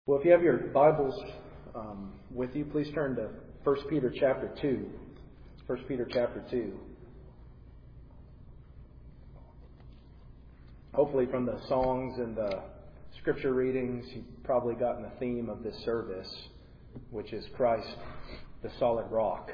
Well, if you have your Bibles with you, please turn to 1 Peter chapter 2. 1 Peter chapter 2. Hopefully from the songs and the scripture readings, you've probably gotten the theme of this service, which is Christ, the solid rock.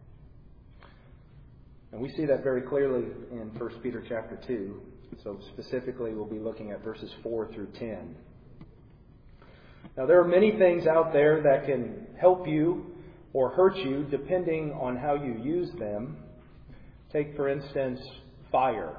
And we see that very clearly in 1 Peter chapter 2. So specifically, we'll be looking at verses 4 through 10. Now, there are many things out there that can help you or hurt you depending on how you use them. Take, for instance, fire.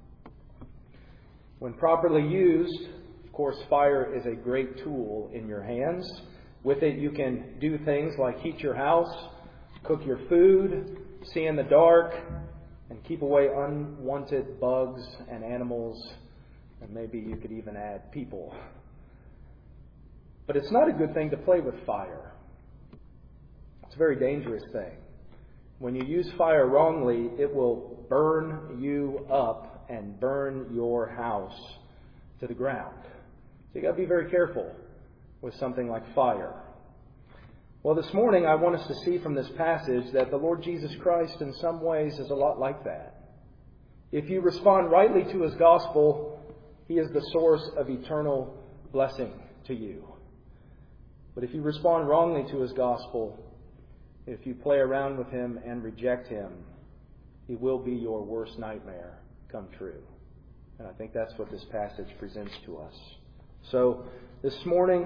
When properly used, of course, fire is a great tool in your hands. With it, you can do things like heat your house, cook your food, see in the dark, and keep away unwanted bugs and animals, and maybe you could even add people. But it's not a good thing to play with fire. It's a very dangerous thing. When you use fire wrongly, it will burn you up and burn your house to the ground. So you got to be very careful with something like fire. Well, this morning I want us to see from this passage that the Lord Jesus Christ in some ways is a lot like that. If you respond rightly to His gospel, He is the source of eternal blessing to you. But if you respond wrongly to His gospel, if you play around with Him and reject Him, He will be your worst nightmare come true. And I think that's what this passage presents to us. So this morning,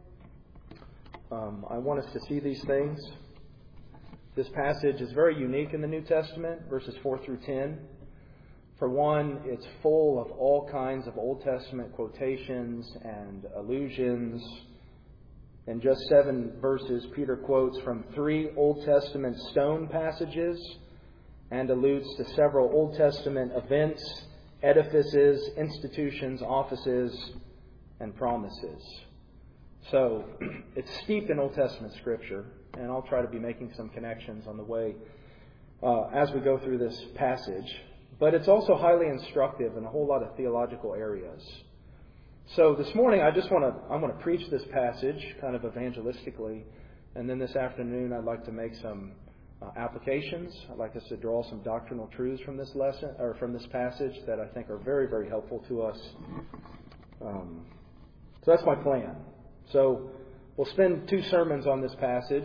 I want us to see these things. This passage is very unique in the New Testament, verses 4 through 10. For one, it's full of all kinds of Old Testament quotations and allusions. In just 7 verses, Peter quotes from 3 Old Testament stone passages and alludes to several Old Testament events, edifices, institutions, offices, and promises. So, it's steeped in Old Testament Scripture, and I'll try to be making some connections on the way as we go through this passage. But it's also highly instructive in a whole lot of theological areas. So this morning I want to preach this passage kind of evangelistically, and then this afternoon I'd like to make some applications. I'd like us to draw some doctrinal truths from this lesson or from this passage that I think are very, very helpful to us. So that's my plan. So we'll spend 2 sermons on this passage,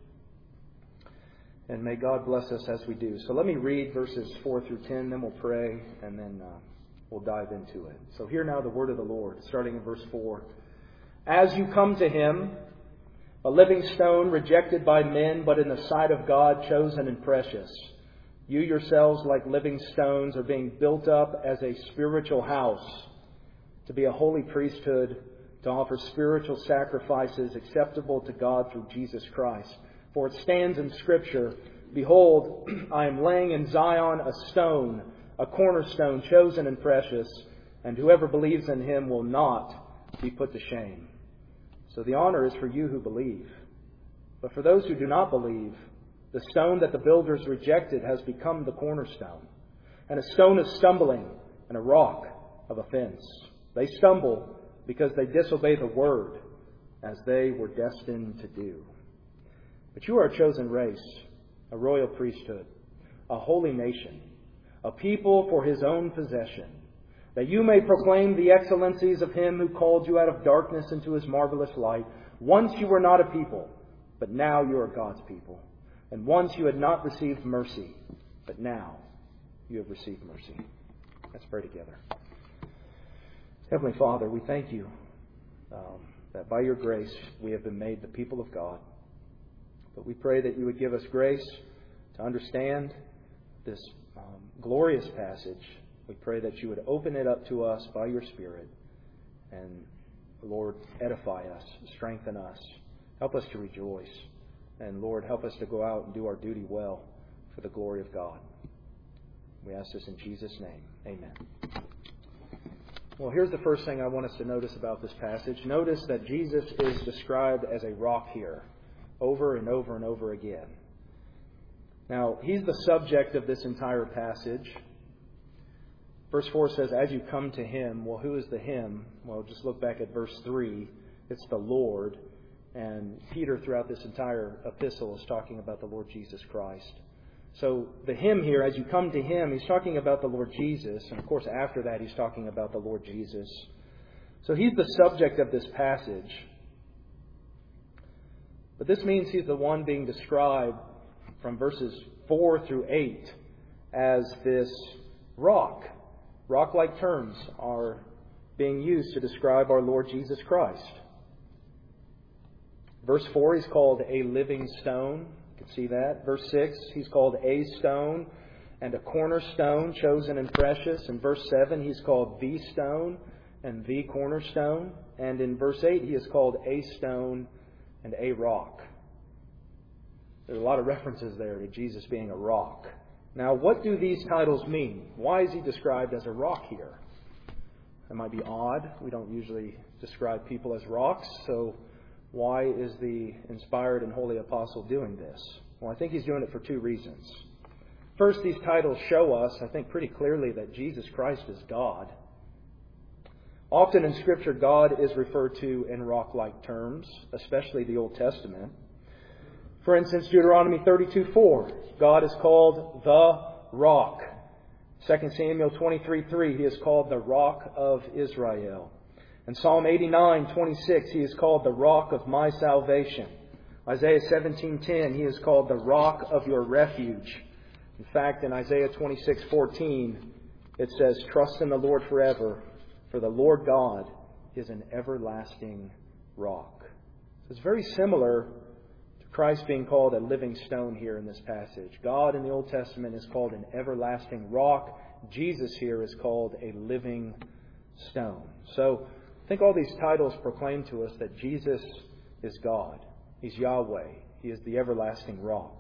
and may God bless us as we do. So let me read verses 4 through 10, then we'll pray, and then we'll dive into it. So hear now the word of the Lord, starting in verse 4. As you come to Him, a living stone rejected by men, but in the sight of God chosen and precious, you yourselves, like living stones, are being built up as a spiritual house, to be a holy priesthood, to offer spiritual sacrifices acceptable to God through Jesus Christ. For it stands in Scripture, Behold, I am laying in Zion a stone, a cornerstone chosen and precious, and whoever believes in Him will not be put to shame. So the honor is for you who believe. But for those who do not believe, the stone that the builders rejected has become the cornerstone, and a stone of stumbling and a rock of offense. They stumble because they disobey the word, as they were destined to do. But you are a chosen race, a royal priesthood, a holy nation, a people for His own possession, that you may proclaim the excellencies of Him who called you out of darkness into His marvelous light. Once you were not a people, but now you are God's people. And once you had not received mercy, but now you have received mercy. Let's pray together. Heavenly Father, we thank You that by Your grace we have been made the people of God. But we pray that You would give us grace to understand this glorious passage. We pray that You would open it up to us by Your Spirit. And, Lord, edify us, strengthen us, help us to rejoice. And, Lord, help us to go out and do our duty well for the glory of God. We ask this in Jesus' name. Amen. Well, here's the first thing I want us to notice about this passage. Notice that Jesus is described as a rock here, over and over and over again. Now, He's the subject of this entire passage. Verse 4 says, as you come to Him. Well, who is the Him? Well, just look back at verse 3. It's the Lord. And Peter, throughout this entire epistle, is talking about the Lord Jesus Christ. So the hymn here, as you come to Him, he's talking about the Lord Jesus. And of course, after that, he's talking about the Lord Jesus. So he's the subject of this passage. But this means he's the one being described from verses 4 through 8 as this rock. Rock-like terms are being used to describe our Lord Jesus Christ. Verse 4, he's called a living stone. You can see that. Verse 6, he's called a stone and a cornerstone, chosen and precious. In verse 7, he's called the stone and the cornerstone. And in verse 8, he is called a stone and a rock. There are a lot of references there to Jesus being a rock. Now, what do these titles mean? Why is he described as a rock here? That might be odd. We don't usually describe people as rocks, so why is the inspired and holy apostle doing this? Well, I think he's doing it for two reasons. First, these titles show us, I think, pretty clearly that Jesus Christ is God. Often in Scripture, God is referred to in rock-like terms, especially the Old Testament. For instance, Deuteronomy 32:4, God is called the rock. 2 Samuel 23:3, He is called the rock of Israel. In Psalm 89:26, He is called the rock of my salvation. Isaiah 17:10, He is called the rock of your refuge. In fact, in Isaiah 26:14, it says, trust in the Lord forever, for the Lord God is an everlasting rock. So it's very similar to Christ being called a living stone here in this passage. God in the Old Testament is called an everlasting rock. Jesus here is called a living stone. So I think all these titles proclaim to us that Jesus is God. He's Yahweh. He is the everlasting rock.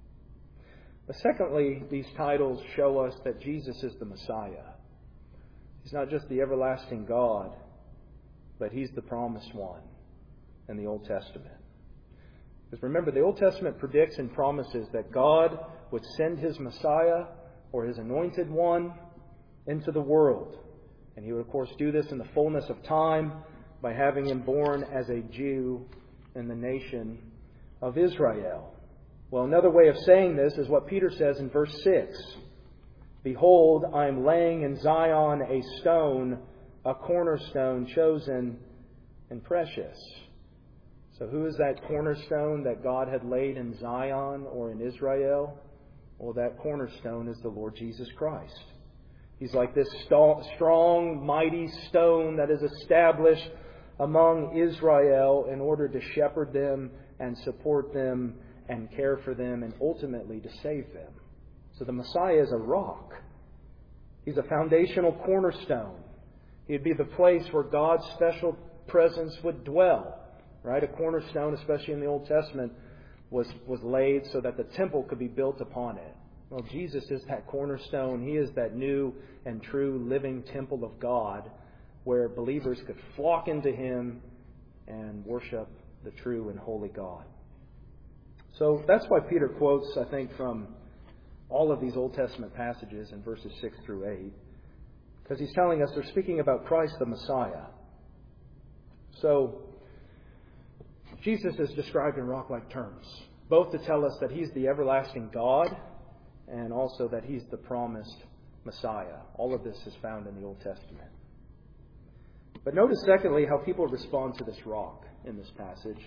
But secondly, these titles show us that Jesus is the Messiah. He's not just the everlasting God, but He's the promised one in the Old Testament. Because remember, the Old Testament predicts and promises that God would send His Messiah or His anointed one into the world. And He would, of course, do this in the fullness of time by having Him born as a Jew in the nation of Israel. Well, another way of saying this is what Peter says in verse 6. Behold, I am laying in Zion a stone, a cornerstone, chosen and precious. So who is that cornerstone that God had laid in Zion or in Israel? Well, that cornerstone is the Lord Jesus Christ. He's like this strong, mighty stone that is established among Israel in order to shepherd them and support them and care for them and ultimately to save them. So the Messiah is a rock. He's a foundational cornerstone. He'd be the place where God's special presence would dwell. Right? A cornerstone, especially in the Old Testament, was laid so that the temple could be built upon it. Well, Jesus is that cornerstone. He is that new and true living temple of God where believers could flock into Him and worship the true and holy God. So that's why Peter quotes, I think, from all of these Old Testament passages in verses 6 through 8. Because he's telling us they're speaking about Christ the Messiah. So Jesus is described in rock-like terms, both to tell us that He's the everlasting God and also that He's the promised Messiah. All of this is found in the Old Testament. But notice, secondly, how people respond to this rock in this passage.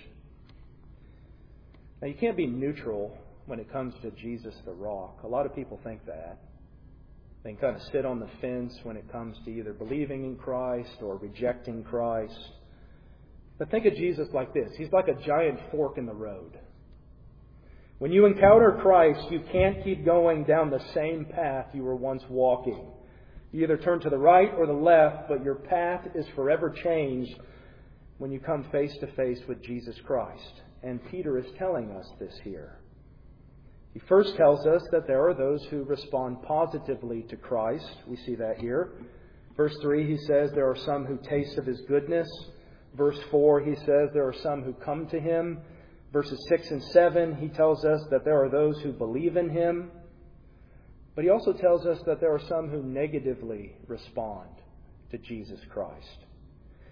Now, you can't be neutral when it comes to Jesus the rock. A lot of people think that. They can kind of sit on the fence when it comes to either believing in Christ or rejecting Christ. But think of Jesus like this. He's like a giant fork in the road. When you encounter Christ, you can't keep going down the same path you were once walking. You either turn to the right or the left, but your path is forever changed when you come face to face with Jesus Christ. And Peter is telling us this here. He first tells us that there are those who respond positively to Christ. We see that here. Verse 3, he says there are some who taste of His goodness. Verse 4, he says there are some who come to Him. Verses 6 and 7, he tells us that there are those who believe in Him. But he also tells us that there are some who negatively respond to Jesus Christ.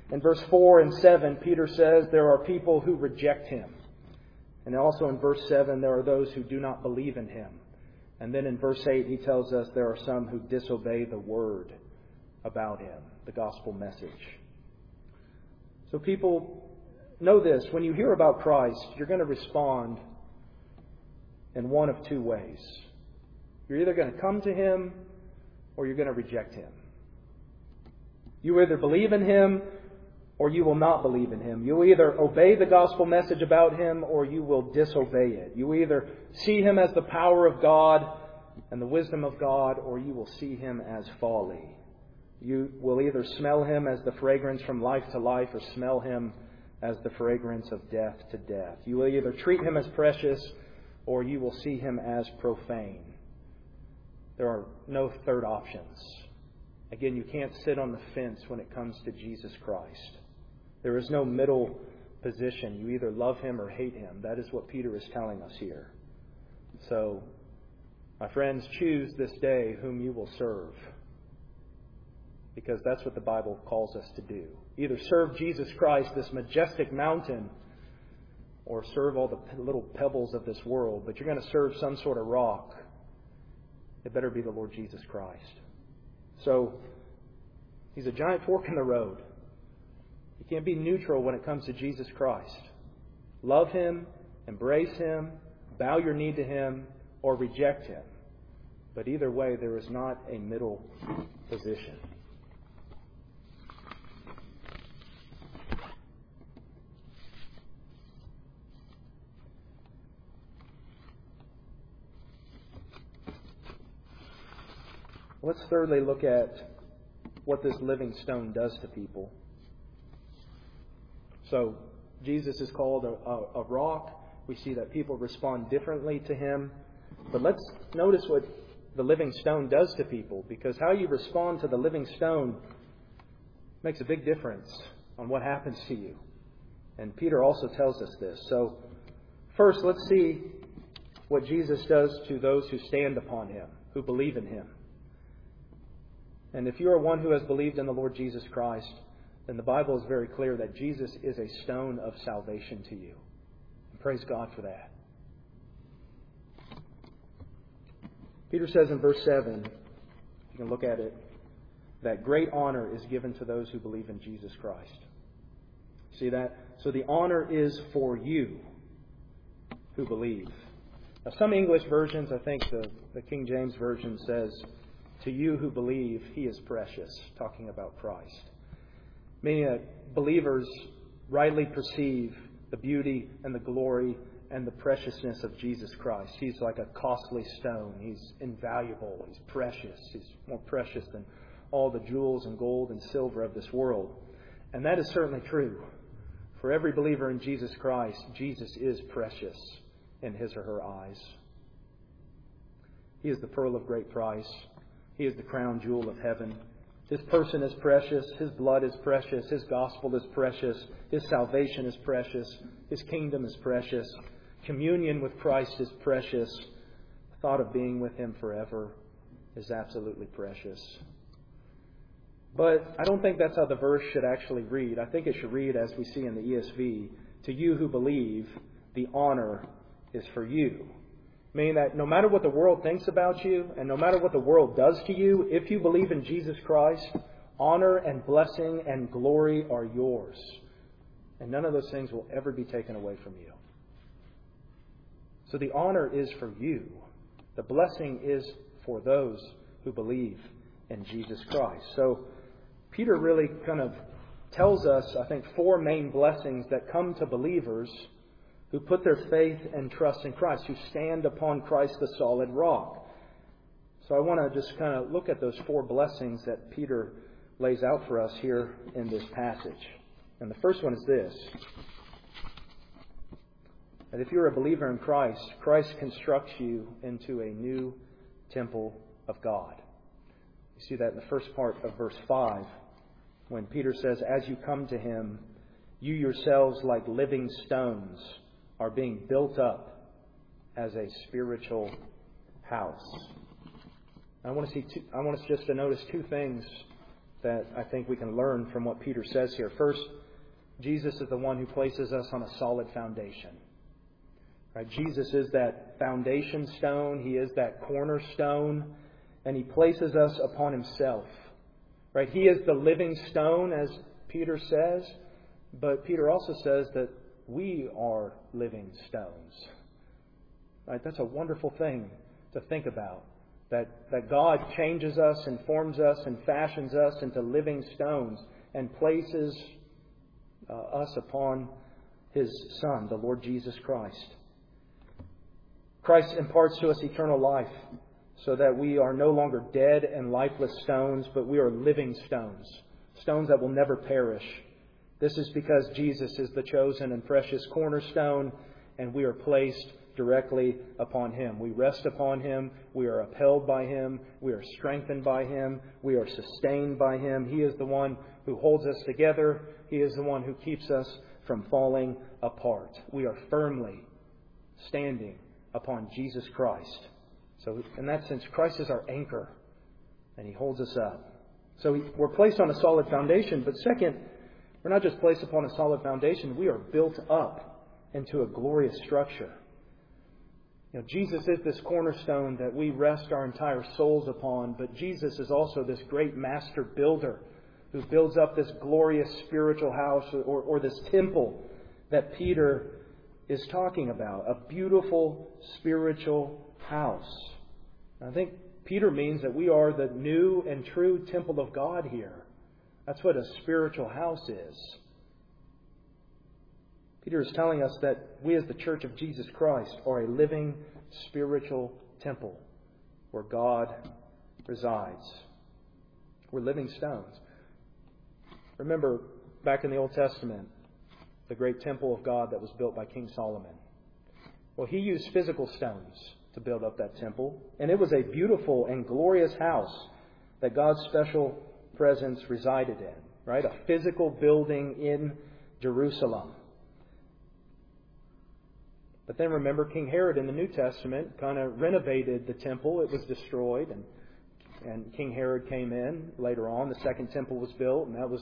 In verse 4 and 7, Peter says there are people who reject Him. And also in verse 7, there are those who do not believe in Him. And then in verse 8, he tells us there are some who disobey the word about Him, the gospel message. So people, know this. When you hear about Christ, you're going to respond in one of two ways. You're either going to come to Him or you're going to reject Him. You either believe in Him or you will not believe in Him. You either obey the gospel message about Him or you will disobey it. You either see Him as the power of God and the wisdom of God, or you will see Him as folly. You will either smell Him as the fragrance from life to life or smell Him as the fragrance of death to death. You will either treat Him as precious or you will see Him as profane. There are no third options. Again, you can't sit on the fence when it comes to Jesus Christ. There is no middle position. You either love Him or hate Him. That is what Peter is telling us here. So, my friends, choose this day whom you will serve. Because that's what the Bible calls us to do. Either serve Jesus Christ, this majestic mountain, or serve all the little pebbles of this world. But you're going to serve some sort of rock. It better be the Lord Jesus Christ. So, He's a giant fork in the road. You can't be neutral when it comes to Jesus Christ. Love Him, embrace Him, bow your knee to Him, or reject Him. But either way, there is not a middle position. Let's thirdly look at what this living stone does to people. So, Jesus is called a rock. We see that people respond differently to Him. But let's notice what the living stone does to people, because how you respond to the living stone makes a big difference on what happens to you. And Peter also tells us this. So, first, let's see what Jesus does to those who stand upon Him, who believe in Him. And if you are one who has believed in the Lord Jesus Christ, then the Bible is very clear that Jesus is a stone of salvation to you. And praise God for that. Peter says in verse 7, you can look at it, that great honor is given to those who believe in Jesus Christ. See that? So the honor is for you who believe. Now, some English versions, I think the King James Version says, to you who believe, He is precious, talking about Christ. Meaning that believers rightly perceive the beauty and the glory and the preciousness of Jesus Christ. He's like a costly stone. He's invaluable. He's precious. He's more precious than all the jewels and gold and silver of this world. And that is certainly true. For every believer in Jesus Christ, Jesus is precious in his or her eyes. He is the pearl of great price. He is the crown jewel of heaven. His person is precious. His blood is precious. His gospel is precious. His salvation is precious. His kingdom is precious. Communion with Christ is precious. The thought of being with Him forever is absolutely precious. But I don't think that's how the verse should actually read. I think it should read as we see in the ESV, to you who believe, the honor is for you. Meaning that no matter what the world thinks about you, and no matter what the world does to you, if you believe in Jesus Christ, honor and blessing and glory are yours. And none of those things will ever be taken away from you. So the honor is for you. The blessing is for those who believe in Jesus Christ. So Peter really kind of tells us, I think, four main blessings that come to believers who put their faith and trust in Christ, who stand upon Christ the solid rock. So I want to just kind of look at those four blessings that Peter lays out for us here in this passage. And the first one is this: that if you're a believer in Christ, Christ constructs you into a new temple of God. You see that in the first part of verse 5, when Peter says, as you come to Him, you yourselves like living stones are being built up as a spiritual house. I want us just to notice two things that I think we can learn from what Peter says here. First, Jesus is the one who places us on a solid foundation. Right? Jesus is that foundation stone. He is that cornerstone. And He places us upon Himself. Right? He is the living stone, as Peter says. But Peter also says that we are living stones. Right? That's a wonderful thing to think about. That God changes us and forms us and fashions us into living stones and places us upon His Son, the Lord Jesus Christ. Christ imparts to us eternal life so that we are no longer dead and lifeless stones, but we are living stones, stones that will never perish. This is because Jesus is the chosen and precious cornerstone, and we are placed directly upon Him. We rest upon Him. We are upheld by Him. We are strengthened by Him. We are sustained by Him. He is the one who holds us together. He is the one who keeps us from falling apart. We are firmly standing upon Jesus Christ. So in that sense, Christ is our anchor, and He holds us up. So we're placed on a solid foundation. But second, we're not just placed upon a solid foundation. We are built up into a glorious structure. You know, Jesus is this cornerstone that we rest our entire souls upon, but Jesus is also this great master builder who builds up this glorious spiritual house or this temple that Peter is talking about, a beautiful spiritual house. I think Peter means that we are the new and true temple of God here. That's what a spiritual house is. Peter is telling us that we as the Church of Jesus Christ are a living spiritual temple where God resides. We're living stones. Remember, back in the Old Testament, the great temple of God that was built by King Solomon. Well, he used physical stones to build up that temple, and it was a beautiful and glorious house that God's special presence resided in, right? A physical building in Jerusalem. But then remember, King Herod in the New Testament kind of renovated the temple. It was destroyed, and King Herod came in later on. The second temple was built, and that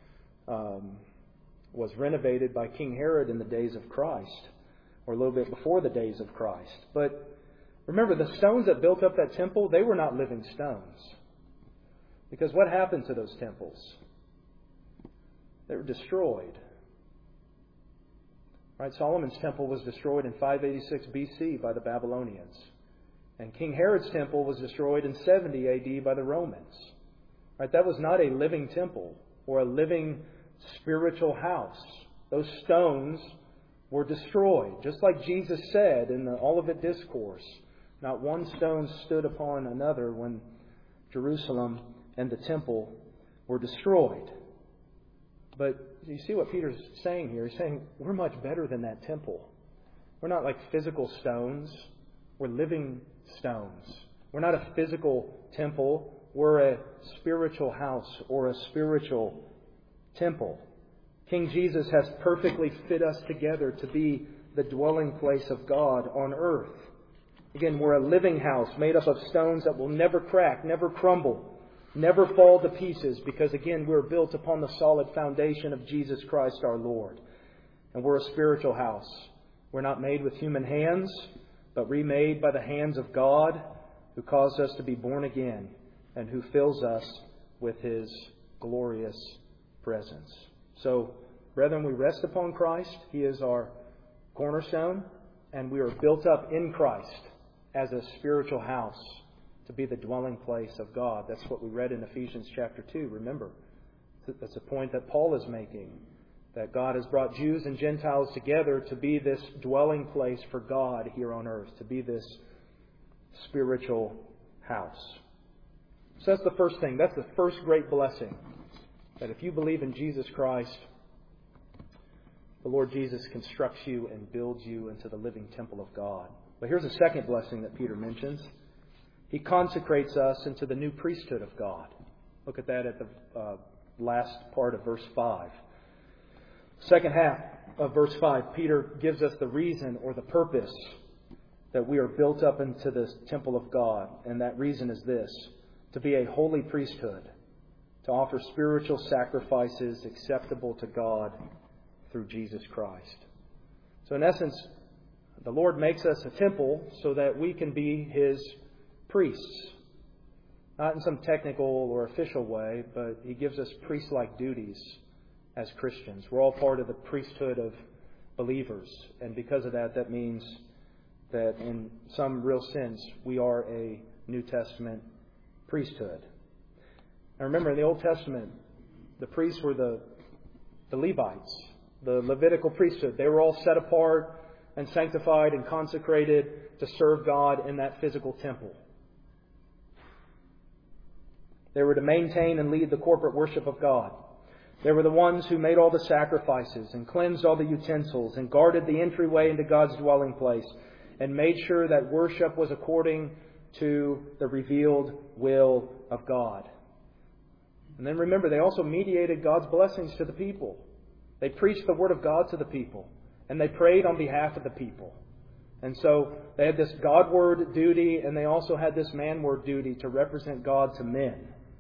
was renovated by King Herod in the days of Christ, or a little bit before the days of Christ. But remember, the stones that built up that temple, they were not living stones. Because what happened to those temples? They were destroyed. Right? Solomon's temple was destroyed in 586 BC by the Babylonians. And King Herod's temple was destroyed in 70 AD by the Romans. Right? That was not a living temple or a living spiritual house. Those stones were destroyed. Just like Jesus said in the Olivet Discourse, not one stone stood upon another when Jerusalem and the temple were destroyed. But you see what Peter's saying here? He's saying we're much better than that temple. We're not like physical stones. We're living stones. We're not a physical temple. We're a spiritual house or a spiritual temple. King Jesus has perfectly fit us together to be the dwelling place of God on earth. Again, we're a living house made up of stones that will never crack, never crumble, never fall to pieces, because again, we're built upon the solid foundation of Jesus Christ our Lord. And we're a spiritual house. We're not made with human hands, but remade by the hands of God, who caused us to be born again and who fills us with His glorious presence. So, brethren, we rest upon Christ. He is our cornerstone, and we are built up in Christ as a spiritual house to be the dwelling place of God. That's what we read in Ephesians chapter 2. Remember, that's a point that Paul is making, that God has brought Jews and Gentiles together to be this dwelling place for God here on earth, to be this spiritual house. So that's the first thing. That's the first great blessing, that if you believe in Jesus Christ, the Lord Jesus constructs you and builds you into the living temple of God. But here's a second blessing that Peter mentions. He consecrates us into the new priesthood of God. Look at that at the last part of verse 5. Second half of verse 5, Peter gives us the reason or the purpose that we are built up into this temple of God. And that reason is this: to be a holy priesthood, to offer spiritual sacrifices acceptable to God through Jesus Christ. So in essence, the Lord makes us a temple so that we can be His priests. Not in some technical or official way, but He gives us priest-like duties as Christians. We're all part of the priesthood of believers. And because of that, that means that in some real sense, we are a New Testament priesthood. Now remember, in the Old Testament, the priests were the Levites, the Levitical priesthood. They were all set apart and sanctified and consecrated to serve God in that physical temple. They were to maintain and lead the corporate worship of God. They were the ones who made all the sacrifices and cleansed all the utensils and guarded the entryway into God's dwelling place and made sure that worship was according to the revealed will of God. And then remember, they also mediated God's blessings to the people. They preached the Word of God to the people. And they prayed on behalf of the people. And so they had this Godward duty, and they also had this manward duty to represent God to men.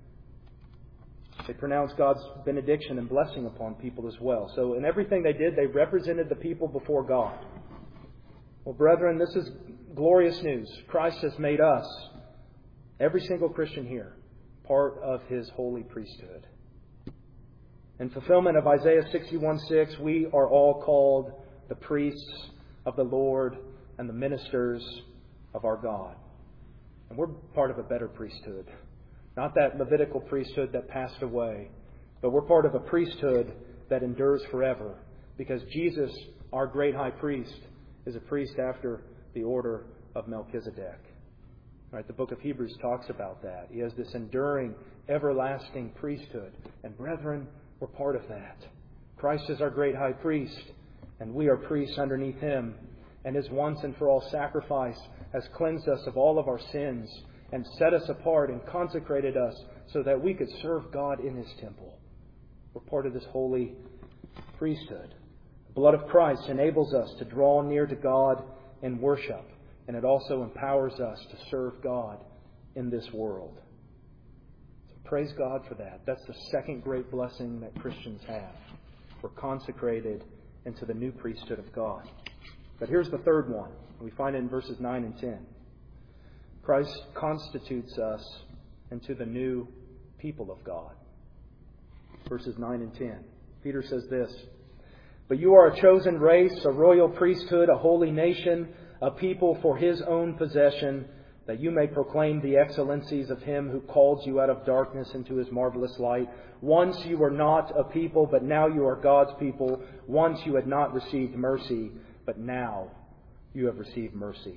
They pronounced God's benediction and blessing upon people as well. So in everything they did, they represented the people before God. Well, brethren, this is glorious news. Christ has made us, every single Christian here, part of His holy priesthood. In fulfillment of Isaiah 61:6, we are all called the priests of the Lord and the ministers of our God. And we're part of a better priesthood. Not that Levitical priesthood that passed away, but we're part of a priesthood that endures forever. Because Jesus, our great high priest, is a priest after the order of Melchizedek. Right, the book of Hebrews talks about that. He has this enduring, everlasting priesthood. And brethren, we're part of that. Christ is our great high priest, and we are priests underneath Him. And His once and for all sacrifice has cleansed us of all of our sins and set us apart and consecrated us so that we could serve God in His temple. We're part of this holy priesthood. The blood of Christ enables us to draw near to God in worship, and it also empowers us to serve God in this world. So praise God for that. That's the second great blessing that Christians have. We're consecrated into the new priesthood of God. But here's the third one. We find it in verses 9 and 10. Christ constitutes us into the new people of God. Verses 9 and 10. Peter says this, "But you are a chosen race, a royal priesthood, a holy nation, a people for His own possession, that you may proclaim the excellencies of Him who called you out of darkness into His marvelous light. Once you were not a people, but now you are God's people. Once you had not received mercy, but now you have received mercy."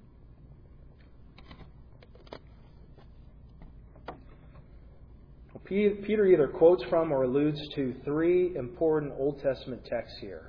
Peter either quotes from or alludes to three important Old Testament texts here.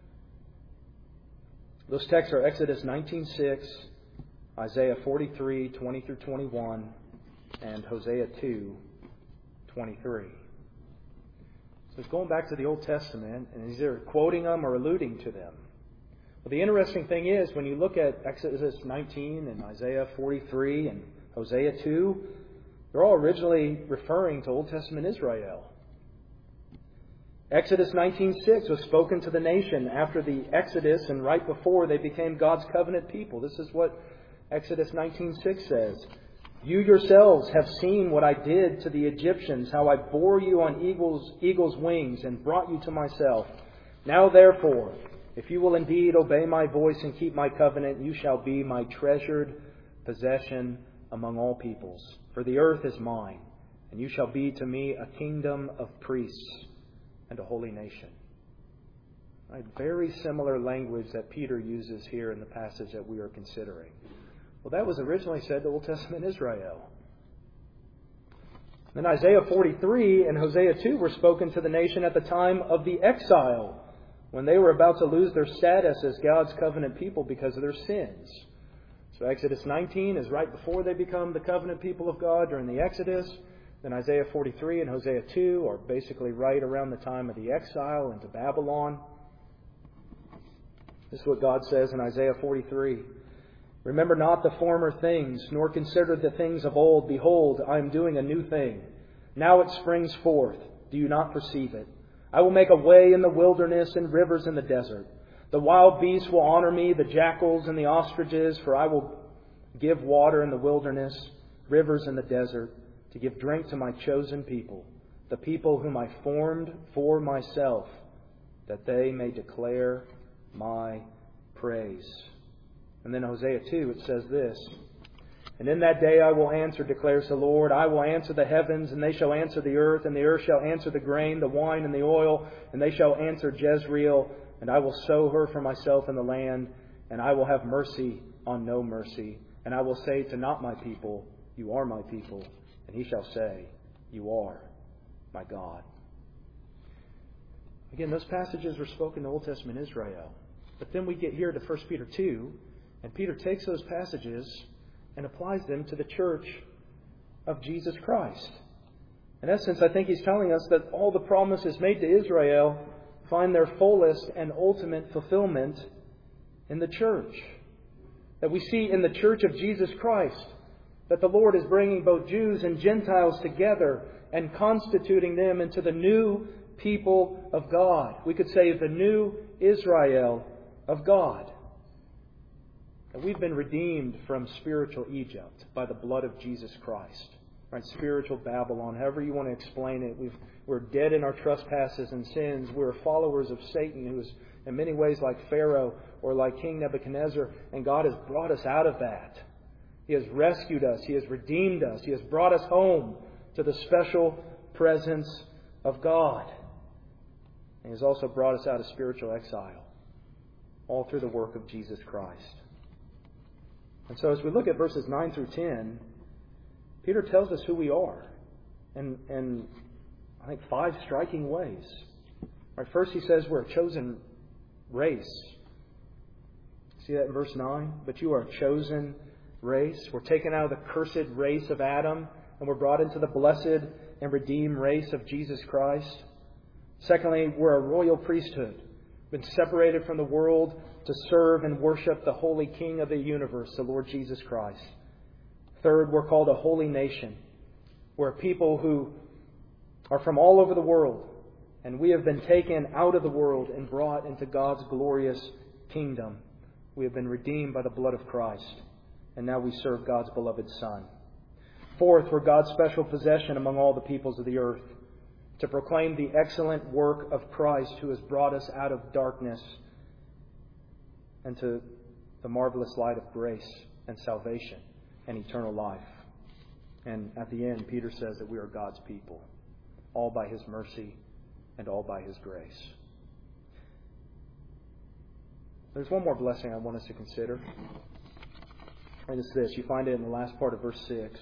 Those texts are Exodus 19:6, Isaiah 43:20 through 21, and Hosea 2:23. So he's going back to the Old Testament, and he's either quoting them or alluding to them. Well, the interesting thing is, when you look at Exodus 19 and Isaiah 43 and Hosea 2, they're all originally referring to Old Testament Israel. Exodus 19:6 was spoken to the nation after the Exodus and right before they became God's covenant people. This is what Exodus 19:6 says. "You yourselves have seen what I did to the Egyptians, how I bore you on eagle's wings and brought you to myself. Now therefore, if you will indeed obey my voice and keep my covenant, you shall be my treasured possession among all peoples. For the earth is mine, and you shall be to me a kingdom of priests and a holy nation." Right? Very similar language that Peter uses here in the passage that we are considering. Well, that was originally said to Old Testament Israel. Then Isaiah 43 and Hosea 2 were spoken to the nation at the time of the exile, when they were about to lose their status as God's covenant people because of their sins. So Exodus 19 is right before they become the covenant people of God during the Exodus. Then Isaiah 43 and Hosea 2 are basically right around the time of the exile into Babylon. This is what God says in Isaiah 43. "Remember not the former things, nor consider the things of old. Behold, I am doing a new thing. Now it springs forth. Do you not perceive it? I will make a way in the wilderness and rivers in the desert. The wild beasts will honor me, the jackals and the ostriches, for I will give water in the wilderness, rivers in the desert, to give drink to my chosen people, the people whom I formed for myself, that they may declare my praise. And then Hosea 2, it says this, And in that day I will answer, declares the Lord. I will answer the heavens, and they shall answer the earth, and the earth shall answer the grain, the wine, and the oil, and they shall answer Jezreel. And I will sow her for myself in the land, and I will have mercy on no mercy. And I will say to not my people, You are my people. And he shall say, You are my God. Again, those passages were spoken to Old Testament Israel. But then we get here to 1 Peter 2, and Peter takes those passages and applies them to the church of Jesus Christ. In essence, I think he's telling us that all the promises made to Israel find their fullest and ultimate fulfillment in the church. That we see in the church of Jesus Christ that the Lord is bringing both Jews and Gentiles together and constituting them into the new people of God. We could say the new Israel of God. That we've been redeemed from spiritual Egypt by the blood of Jesus Christ. Right? Spiritual Babylon, however you want to explain it. We're dead in our trespasses and sins. We're followers of Satan, who is in many ways like Pharaoh or like King Nebuchadnezzar. And God has brought us out of that. He has rescued us. He has redeemed us. He has brought us home to the special presence of God. And He has also brought us out of spiritual exile, all through the work of Jesus Christ. And so as we look at verses 9 through 10, Peter tells us who we are in I think 5 striking ways. Right, first he says we're a chosen race. See that in verse 9? But you are a chosen race. We're taken out of the cursed race of Adam, and we're brought into the blessed and redeemed race of Jesus Christ. Secondly, we're a royal priesthood. Been separated from the world to serve and worship the holy King of the universe, the Lord Jesus Christ. Third, we're called a holy nation. We're a people who are from all over the world, and we have been taken out of the world and brought into God's glorious kingdom. We have been redeemed by the blood of Christ, and now we serve God's beloved Son. Fourth, we're God's special possession among all the peoples of the earth, to proclaim the excellent work of Christ, who has brought us out of darkness into the marvelous light of grace and salvation and eternal life. And at the end, Peter says that we are God's people, all by His mercy and all by His grace. There's one more blessing I want us to consider. And it's this. You find it in the last part of verse 6.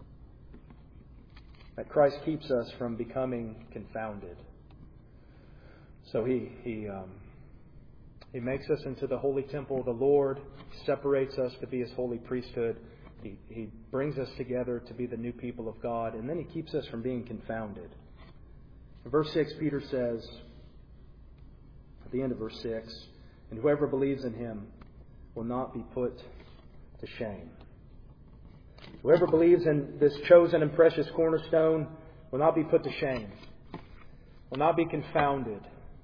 That Christ keeps us from becoming confounded. So He makes us into the holy temple of the Lord. He separates us to be His holy priesthood. He brings us together to be the new people of God. And then He keeps us from being confounded. In verse 6, Peter says, at the end of verse 6, And whoever believes in Him will not be put to shame. Whoever believes in this chosen and precious cornerstone will not be put to shame, will not be confounded.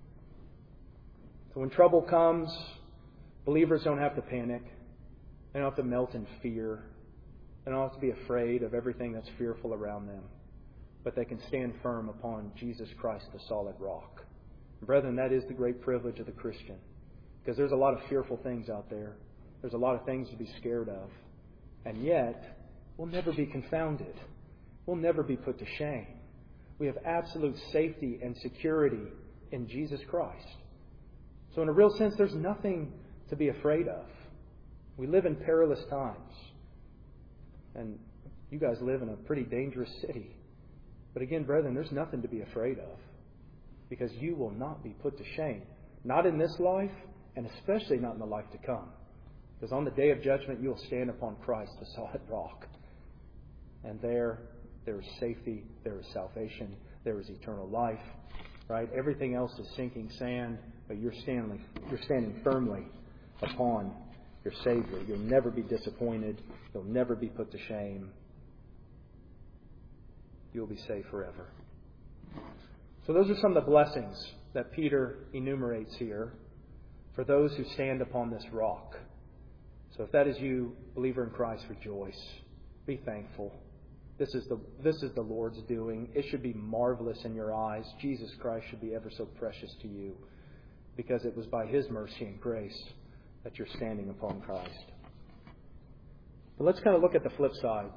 So when trouble comes, believers don't have to panic. They don't have to melt in fear. They don't have to be afraid of everything that's fearful around them. But they can stand firm upon Jesus Christ, the solid rock. Brethren, that is the great privilege of the Christian. Because there's a lot of fearful things out there. There's a lot of things to be scared of. And yet, we'll never be confounded. We'll never be put to shame. We have absolute safety and security in Jesus Christ. So in a real sense, there's nothing to be afraid of. We live in perilous times. And you guys live in a pretty dangerous city. But again, brethren, there's nothing to be afraid of. Because you will not be put to shame. Not in this life, and especially not in the life to come. Because on the day of judgment, you will stand upon Christ, the solid rock. And there is safety, there is salvation, there is eternal life. Right? Everything else is sinking sand, but you're standing firmly upon your Savior. You'll never be disappointed. You'll never be put to shame. you will be saved forever. So those are some of the blessings that Peter enumerates here for those who stand upon this rock. So if that is you, believer in Christ, rejoice. Be thankful. This is the Lord's doing. It should be marvelous in your eyes. Jesus Christ should be ever so precious to you, because it was by His mercy and grace that you're standing upon Christ. But let's kind of look at the flip side.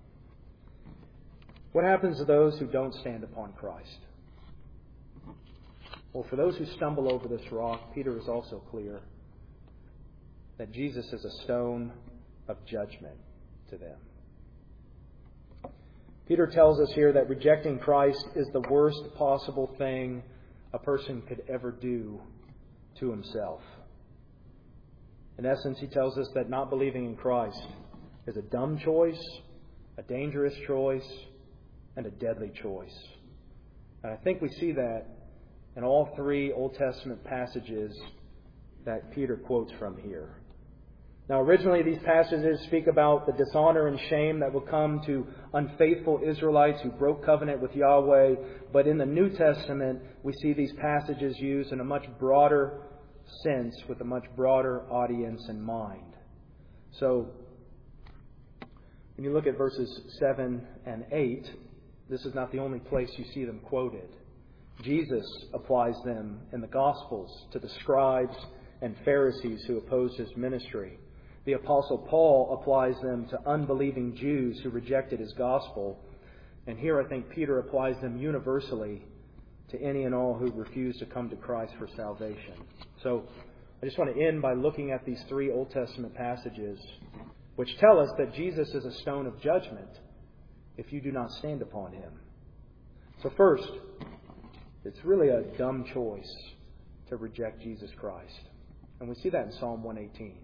What happens to those who don't stand upon Christ? Well, for those who stumble over this rock, Peter is also clear that Jesus is a stone of judgment to them. Peter tells us here that rejecting Christ is the worst possible thing a person could ever do to himself. In essence, he tells us that not believing in Christ is a dumb choice, a dangerous choice, and a deadly choice. And I think we see that in all three Old Testament passages that Peter quotes from here. Now, originally these passages speak about the dishonor and shame that will come to unfaithful Israelites who broke covenant with Yahweh. But in the New Testament, we see these passages used in a much broader sense with a much broader audience in mind. So, when you look at verses 7 and 8, this is not the only place you see them quoted. Jesus applies them in the Gospels to the scribes and Pharisees who opposed His ministry. The Apostle Paul applies them to unbelieving Jews who rejected his gospel. And here I think Peter applies them universally to any and all who refuse to come to Christ for salvation. So I just want to end by looking at these three Old Testament passages which tell us that Jesus is a stone of judgment if you do not stand upon Him. So first, it's really a dumb choice to reject Jesus Christ. And we see that in Psalm 118.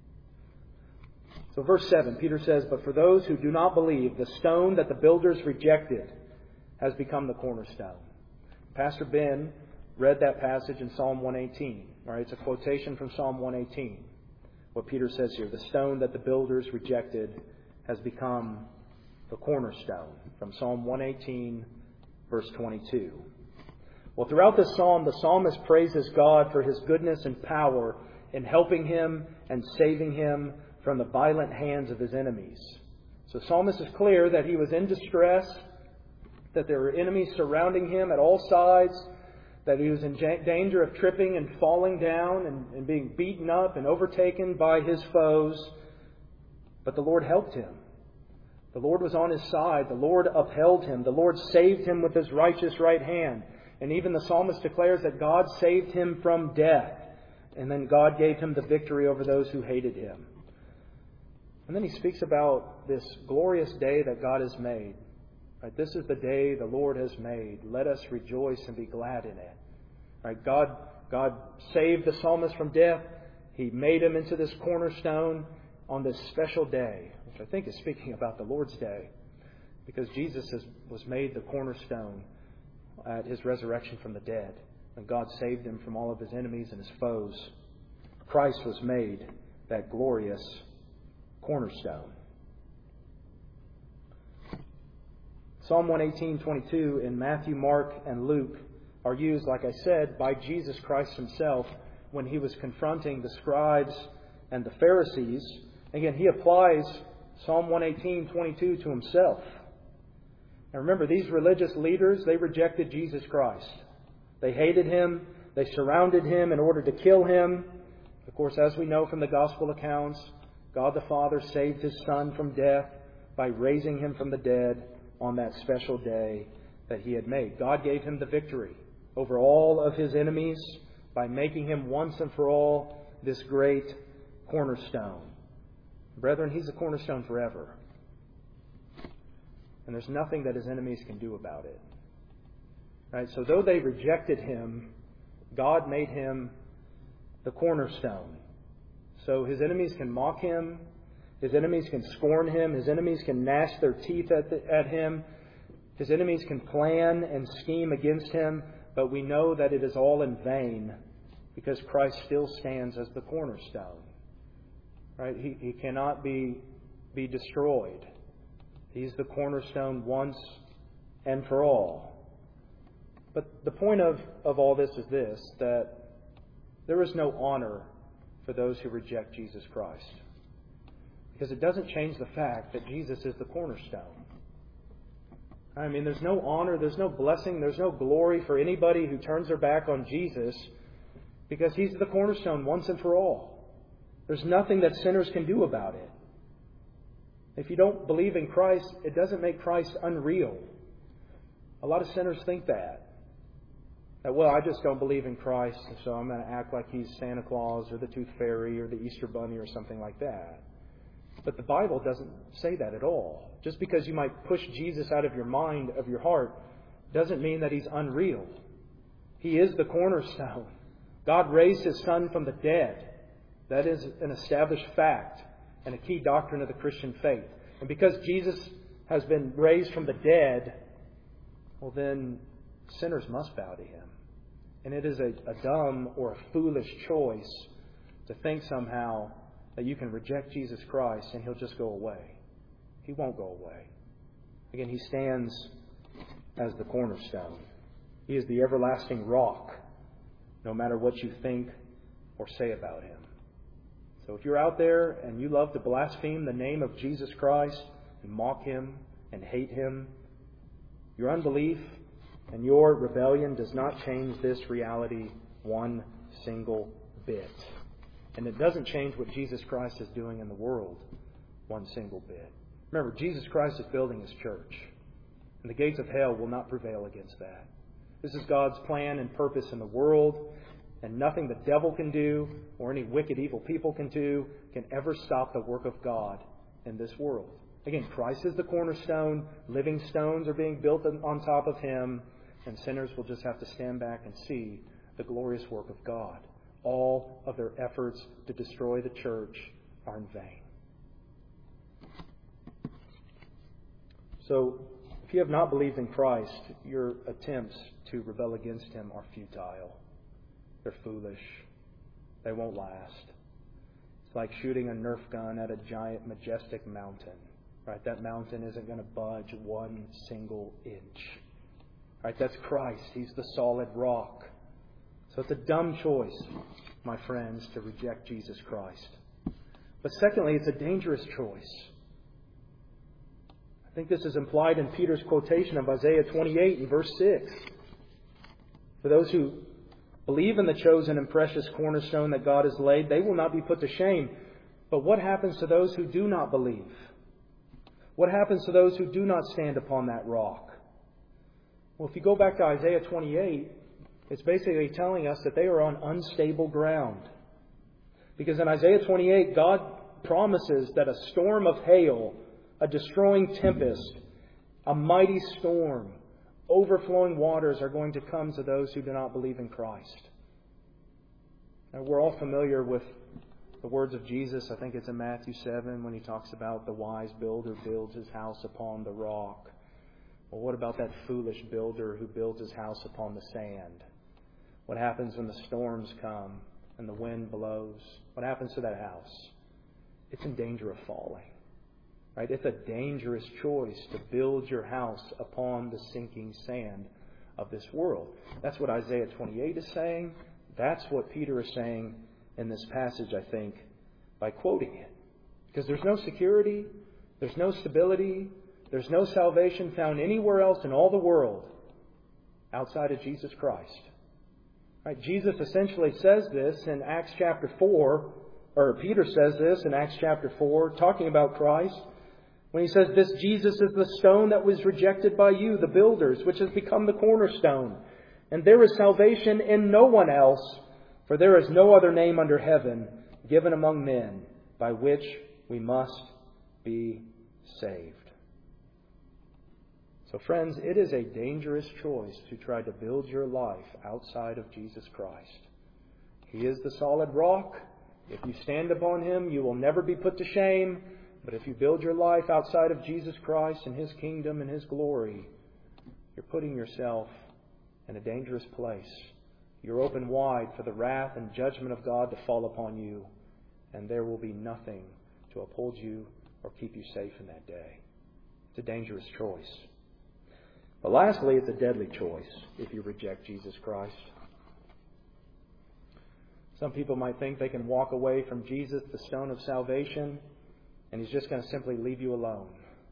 So verse 7, Peter says, "But for those who do not believe, the stone that the builders rejected has become the cornerstone." Pastor Ben read that passage in Psalm 118. All right, it's a quotation from Psalm 118. What Peter says here, the stone that the builders rejected has become the cornerstone, from Psalm 118, verse 22. Well, throughout this psalm, the psalmist praises God for His goodness and power in helping him and saving him from the violent hands of his enemies. So the psalmist is clear that he was in distress, that there were enemies surrounding him at all sides, that he was in danger of tripping and falling down and being beaten up and overtaken by his foes. But the Lord helped him. The Lord was on his side. The Lord upheld him. The Lord saved him with His righteous right hand. And even the psalmist declares that God saved him from death. And then God gave him the victory over those who hated him. And then he speaks about this glorious day that God has made. Right, this is the day the Lord has made. Let us rejoice and be glad in it. Right, God saved the psalmist from death. He made him into this cornerstone on this special day, which I think is speaking about the Lord's day, because Jesus was made the cornerstone at His resurrection from the dead. And God saved him from all of his enemies and his foes. Christ was made that glorious cornerstone. Psalm 118:22 in Matthew, Mark, and Luke are used, like I said, by Jesus Christ Himself when He was confronting the scribes and the Pharisees. Again, He applies Psalm 118:22 to Himself. Now remember, these religious leaders, they rejected Jesus Christ. They hated Him. They surrounded Him in order to kill Him. Of course, as we know from the Gospel accounts, God the Father saved His Son from death by raising Him from the dead on that special day that He had made. God gave Him the victory over all of His enemies by making Him once and for all this great cornerstone. Brethren, He's a cornerstone forever. And there's nothing that His enemies can do about it. Right? So though they rejected Him, God made Him the cornerstone. So His enemies can mock Him. His enemies can scorn Him. His enemies can gnash their teeth at Him. His enemies can plan and scheme against Him. But we know that it is all in vain, because Christ still stands as the cornerstone. Right? He cannot be destroyed. He's the cornerstone once and for all. But the point of all this is this, that there is no honor for those who reject Jesus Christ. Because it doesn't change the fact that Jesus is the cornerstone. I mean, there's no honor, there's no blessing, there's no glory for anybody who turns their back on Jesus, because He's the cornerstone once and for all. There's nothing that sinners can do about it. If you don't believe in Christ, it doesn't make Christ unreal. A lot of sinners think that, well, I just don't believe in Christ, so I'm going to act like He's Santa Claus or the Tooth Fairy or the Easter Bunny or something like that. But the Bible doesn't say that at all. Just because you might push Jesus out of your mind, of your heart, doesn't mean that He's unreal. He is the cornerstone. God raised His Son from the dead. That is an established fact and a key doctrine of the Christian faith. And because Jesus has been raised from the dead, well then sinners must bow to Him. And it is a dumb or a foolish choice to think somehow that you can reject Jesus Christ and He'll just go away. He won't go away. Again, He stands as the cornerstone. He is the everlasting rock, no matter what you think or say about Him. So if you're out there and you love to blaspheme the name of Jesus Christ and mock Him and hate Him, your unbelief and your rebellion does not change this reality one single bit. And it doesn't change what Jesus Christ is doing in the world one single bit. Remember, Jesus Christ is building His church. And the gates of hell will not prevail against that. This is God's plan and purpose in the world. And nothing the devil can do or any wicked, evil people can do can ever stop the work of God in this world. Again, Christ is the cornerstone. Living stones are being built on top of Him. And sinners will just have to stand back and see the glorious work of God. All of their efforts to destroy the church are in vain. So, if you have not believed in Christ, your attempts to rebel against Him are futile. They're foolish. They won't last. It's like shooting a Nerf gun at a giant, majestic mountain. Right? That mountain isn't going to budge one single inch. Right? That's Christ. He's the solid rock. So it's a dumb choice, my friends, to reject Jesus Christ. But secondly, it's a dangerous choice. I think this is implied in Peter's quotation of Isaiah 28 and verse 6. For those who believe in the chosen and precious cornerstone that God has laid, they will not be put to shame. But what happens to those who do not believe? What happens to those who do not stand upon that rock? Well, if you go back to Isaiah 28, it's basically telling us that they are on unstable ground. Because in Isaiah 28, God promises that a storm of hail, a destroying tempest, a mighty storm, overflowing waters are going to come to those who do not believe in Christ. Now, we're all familiar with the words of Jesus. I think it's in Matthew 7 when He talks about the wise builder builds his house upon the rock. Well, what about that foolish builder who builds his house upon the sand? What happens when the storms come and the wind blows? What happens to that house? It's in danger of falling. Right? It's a dangerous choice to build your house upon the sinking sand of this world. That's what Isaiah 28 is saying. That's what Peter is saying in this passage, I think, by quoting it. Because there's no security, there's no stability, there's no salvation found anywhere else in all the world outside of Jesus Christ. Right? Jesus essentially says this in Acts chapter 4, or Peter says this in Acts chapter 4, talking about Christ, when he says, "This Jesus is the stone that was rejected by you, the builders, which has become the cornerstone. And there is salvation in no one else, for there is no other name under heaven given among men by which we must be saved." So friends, it is a dangerous choice to try to build your life outside of Jesus Christ. He is the solid rock. If you stand upon Him, you will never be put to shame. But if you build your life outside of Jesus Christ and His kingdom and His glory, you're putting yourself in a dangerous place. You're open wide for the wrath and judgment of God to fall upon you, and there will be nothing to uphold you or keep you safe in that day. It's a dangerous choice. But lastly, it's a deadly choice if you reject Jesus Christ. Some people might think they can walk away from Jesus, the stone of salvation, and He's just going to simply leave you alone.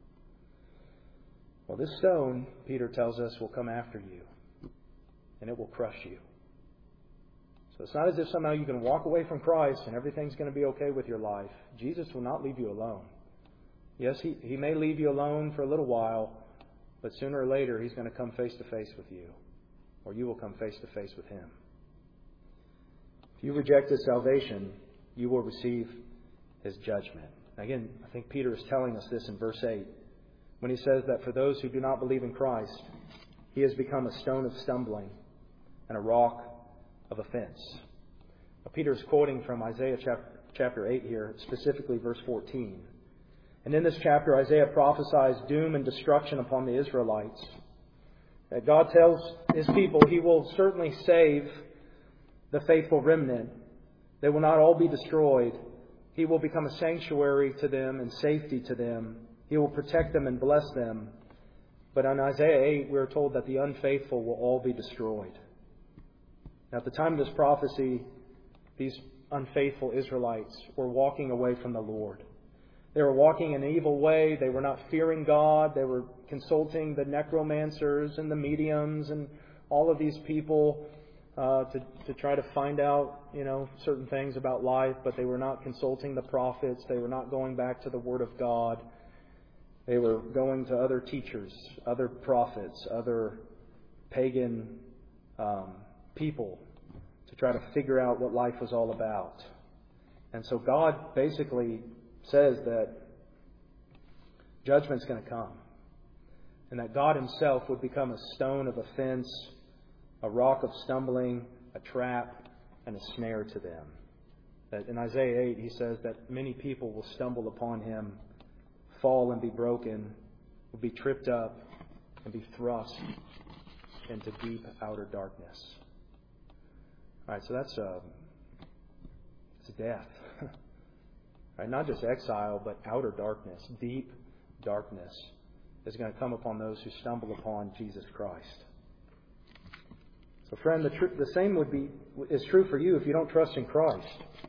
Well, this stone, Peter tells us, will come after you, and it will crush you. So it's not as if somehow you can walk away from Christ and everything's going to be okay with your life. Jesus will not leave you alone. Yes, He may leave you alone for a little while, but sooner or later He's going to come face to face with you, or you will come face to face with Him. If you reject His salvation, you will receive His judgment. Again, I think Peter is telling us this in verse 8, when he says that for those who do not believe in Christ, He has become a stone of stumbling and a rock of offense. Now, Peter is quoting from Isaiah chapter 8 here, specifically verse 14. And in this chapter, Isaiah prophesies doom and destruction upon the Israelites. That God tells His people He will certainly save the faithful remnant. They will not all be destroyed. He will become a sanctuary to them and safety to them. He will protect them and bless them. But in Isaiah 8, we are told that the unfaithful will all be destroyed. Now, at the time of this prophecy, these unfaithful Israelites were walking away from the Lord. They were walking an evil way. They were not fearing God. They were consulting the necromancers and the mediums and all of these people to try to find out, certain things about life. But they were not consulting the prophets. They were not going back to the Word of God. They were going to other teachers, other prophets, other pagan people to try to figure out what life was all about. And so God basically says that judgment's going to come. And that God Himself would become a stone of offense, a rock of stumbling, a trap, and a snare to them. That in Isaiah 8, He says that many people will stumble upon Him, fall and be broken, will be tripped up and be thrust into deep outer darkness. All right, so that's death. Right, not just exile, but outer darkness, deep darkness is going to come upon those who stumble upon Jesus Christ. So, friend, the same is true for you if you don't trust in Christ.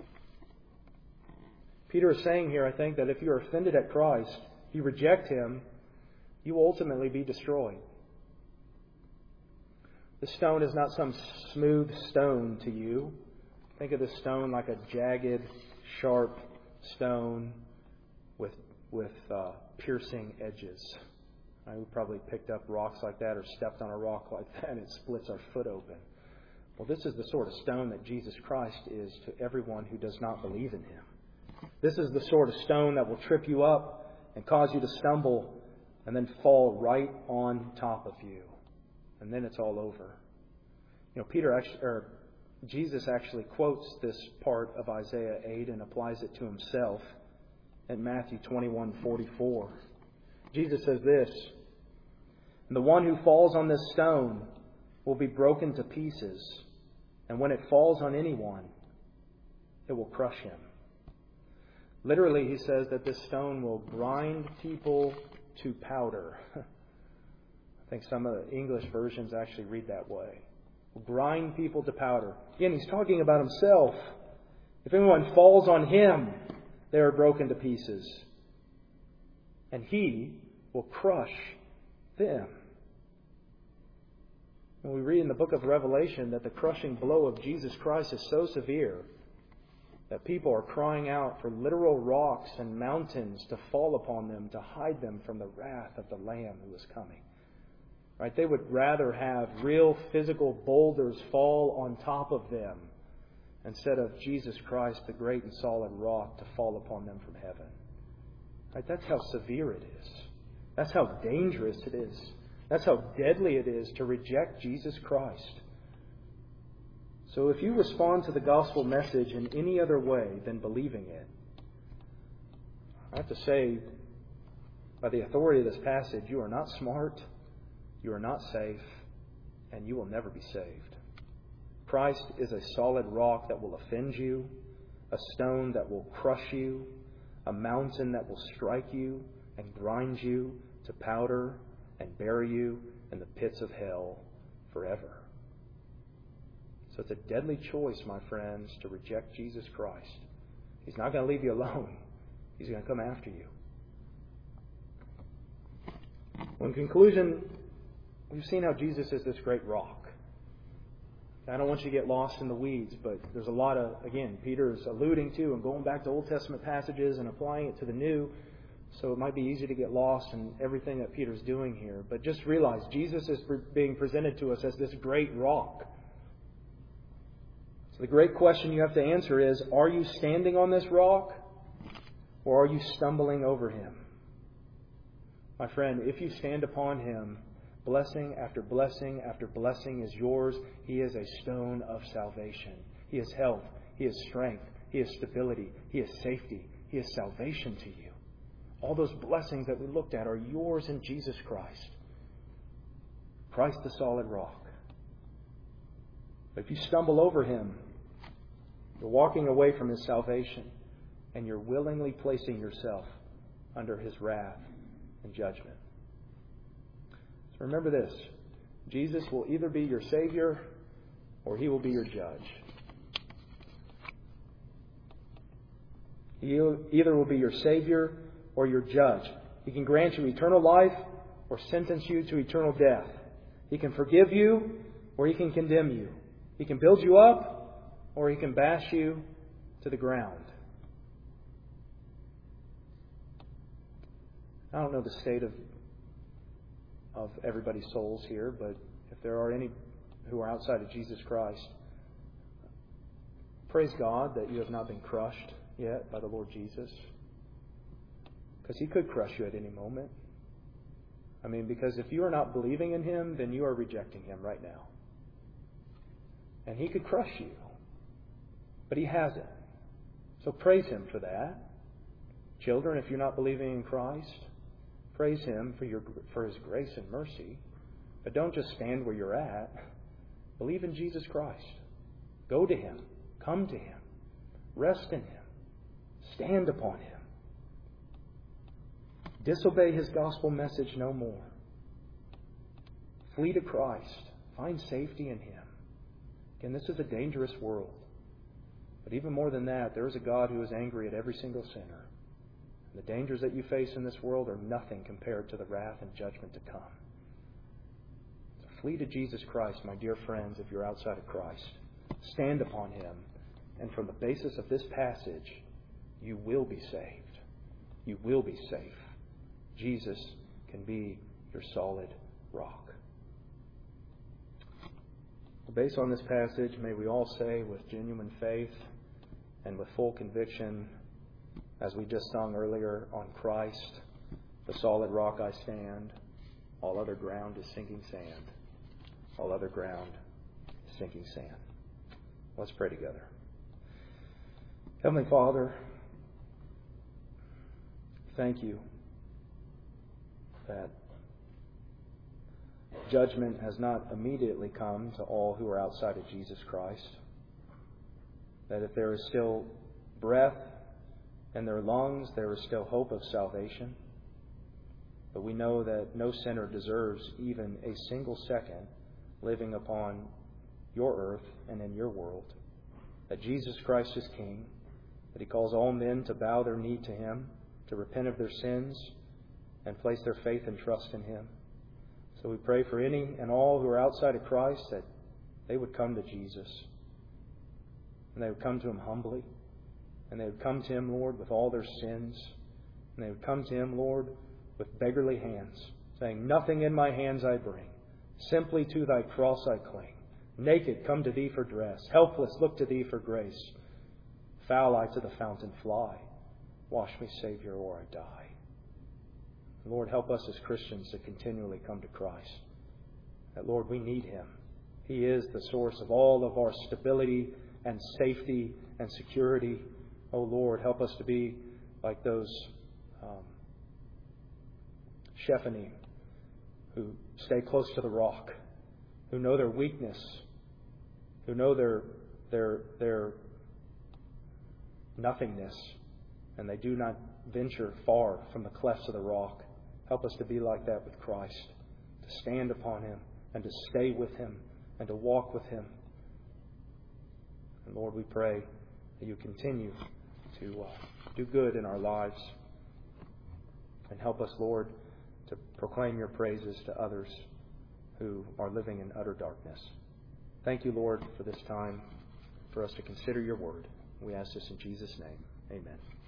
Peter is saying here, I think, that if you are offended at Christ, you reject Him, you will ultimately be destroyed. The stone is not some smooth stone to you. Think of the stone like a jagged, sharp stone with piercing edges. We probably picked up rocks like that or stepped on a rock like that and it splits our foot open. Well, this is the sort of stone that Jesus Christ is to everyone who does not believe in Him. This is the sort of stone that will trip you up and cause you to stumble and then fall right on top of you. And then it's all over. Jesus actually quotes this part of Isaiah 8 and applies it to Himself in Matthew 21:44. Jesus says this, "And the one who falls on this stone will be broken to pieces, and when it falls on anyone, it will crush him." Literally, He says that this stone will grind people to powder. I think some of the English versions actually read that way. Will grind people to powder. Again, He's talking about Himself. If anyone falls on Him, they are broken to pieces. And He will crush them. And we read in the book of Revelation that the crushing blow of Jesus Christ is so severe that people are crying out for literal rocks and mountains to fall upon them to hide them from the wrath of the Lamb who is coming. Right? They would rather have real physical boulders fall on top of them instead of Jesus Christ, the great and solid rock, to fall upon them from heaven. Right? That's how severe it is. That's how dangerous it is. That's how deadly it is to reject Jesus Christ. So if you respond to the gospel message in any other way than believing it, I have to say, by the authority of this passage, you are not smart, you are not safe, and you will never be saved. Christ is a solid rock that will offend you, a stone that will crush you, a mountain that will strike you and grind you to powder and bury you and the pits of hell forever. So it's a deadly choice, my friends, to reject Jesus Christ. He's not going to leave you alone. He's going to come after you. Well, in conclusion, we've seen how Jesus is this great rock. I don't want you to get lost in the weeds, but there's a lot of, again, Peter's alluding to and going back to Old Testament passages and applying it to the New. So it might be easy to get lost in everything that Peter's doing here. But just realize Jesus is being presented to us as this great rock. So the great question you have to answer is, are you standing on this rock or are you stumbling over him? My friend, if you stand upon him, blessing after blessing after blessing is yours. He is a stone of salvation. He is health. He is strength. He is stability. He is safety. He is salvation to you. All those blessings that we looked at are yours in Jesus Christ. Christ the solid rock. But if you stumble over him, you're walking away from his salvation and you're willingly placing yourself under his wrath and judgment. So remember this. Jesus will either be your Savior or he will be your judge. He either will be your Savior or your judge. He can grant you eternal life or sentence you to eternal death. He can forgive you or he can condemn you. He can build you up or he can bash you to the ground. I don't know the state of everybody's souls here, but if there are any who are outside of Jesus Christ, praise God that you have not been crushed yet by the Lord Jesus. Because he could crush you at any moment. I mean, because if you are not believing in him, then you are rejecting him right now. And he could crush you. But he hasn't. So praise him for that. Children, if you're not believing in Christ, praise him for his grace and mercy. But don't just stand where you're at. Believe in Jesus Christ. Go to him. Come to him. Rest in him. Stand upon him. Disobey his gospel message no more. Flee to Christ. Find safety in him. Again, this is a dangerous world. But even more than that, there is a God who is angry at every single sinner. The dangers that you face in this world are nothing compared to the wrath and judgment to come. So flee to Jesus Christ, my dear friends, if you're outside of Christ. Stand upon him. And from the basis of this passage, you will be saved. You will be safe. Jesus can be your solid rock. Based on this passage, may we all say with genuine faith and with full conviction, as we just sung earlier, on Christ, the solid rock I stand. All other ground is sinking sand. All other ground is sinking sand. Let's pray together. Heavenly Father, thank you that judgment has not immediately come to all who are outside of Jesus Christ. That if there is still breath in their lungs, there is still hope of salvation. But we know that no sinner deserves even a single second living upon your earth and in your world. That Jesus Christ is King. That he calls all men to bow their knee to him, to repent of their sins, and place their faith and trust in him. So we pray for any and all who are outside of Christ that they would come to Jesus. And they would come to him humbly. And they would come to him, Lord, with all their sins. And they would come to him, Lord, with beggarly hands, saying, nothing in my hands I bring. Simply to thy cross I cling. Naked, come to thee for dress. Helpless, look to thee for grace. Foul I to the fountain fly. Wash me, Savior, or I die. Lord, help us as Christians to continually come to Christ. That, Lord, we need him. He is the source of all of our stability and safety and security. Oh, Lord, help us to be like those Shephanim who stay close to the rock, who know their weakness, who know their nothingness, and they do not venture far from the clefts of the rock. Help us to be like that with Christ, to stand upon Him and to stay with Him and to walk with Him. And Lord, we pray that You continue to do good in our lives and help us, Lord, to proclaim Your praises to others who are living in utter darkness. Thank You, Lord, for this time for us to consider Your word. We ask this in Jesus' name. Amen.